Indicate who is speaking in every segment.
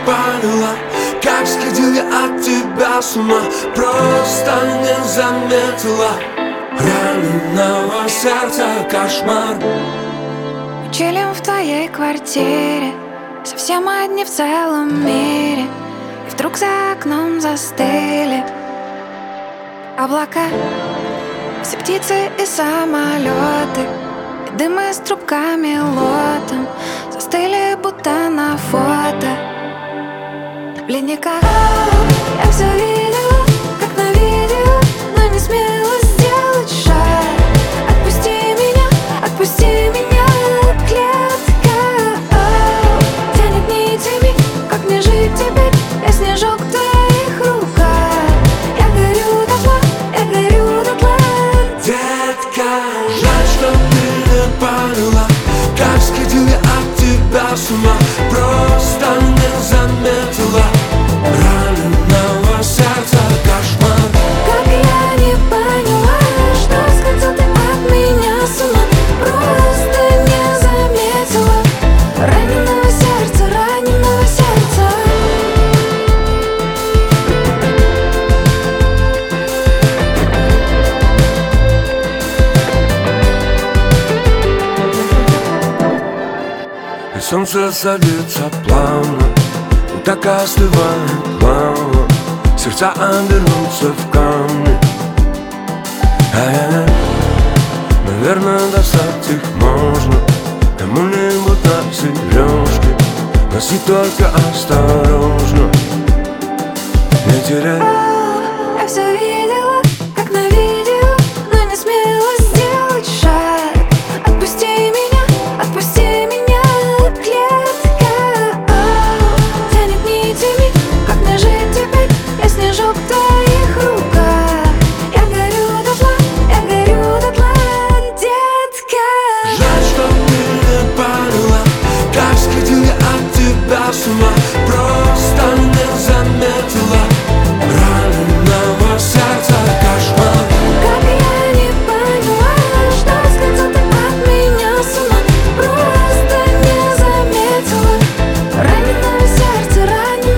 Speaker 1: поняла, как сходил я от тебя с ума. Просто не заметила раненого сердца кошмар.
Speaker 2: Чилим в твоей квартире, совсем одни в целом мире. И вдруг за окном застыли облака, все птицы и самолеты, и дымы с трубками лотом застыли, будто на фото в ледниках. Я все видела, как на видео, но не смела сделать шаг. Отпусти меня, клетка. Тянет нитями, как мне жить теперь? Я снежок в твоих руках. Я горю дотла.
Speaker 1: Детка, жаль, что ты не поняла, как сходил я от тебя с ума. Просто не заметила раненого сердца кошмар.
Speaker 2: Как я не поняла, что сходил ты от меня с ума. Просто не заметила раненого сердца.
Speaker 1: И солнце садится плавно, и так остывает лава. Сердца обернутся в камни. Наверное, достать их можно кому-нибудь на сережки. Носи только осторожно, не теряй.
Speaker 2: Я все видела, как на видео, но не смела сделать шаг. Отпусти меня, клетка. Тянет нитями, как мне жить теперь? Я снежок в твоих руках. Я горю дотла, детка.
Speaker 1: Жаль, что ты не поняла, как сходил я от тебя с ума. Просто не заметила раненого сердца кошмар.
Speaker 2: Как я не поняла, что сходил ты от меня с ума. Просто не заметила раненого сердца.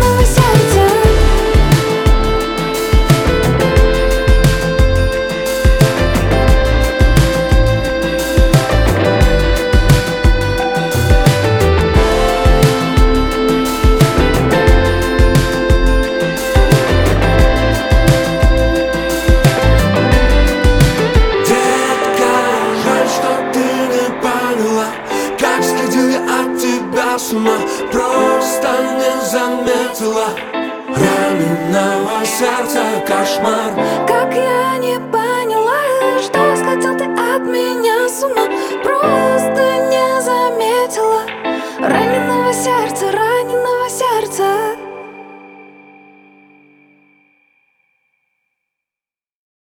Speaker 1: Детка, жаль, что ты не поняла, как сходил я от тебя с ума. Просто не заметила раненого сердца кошмар.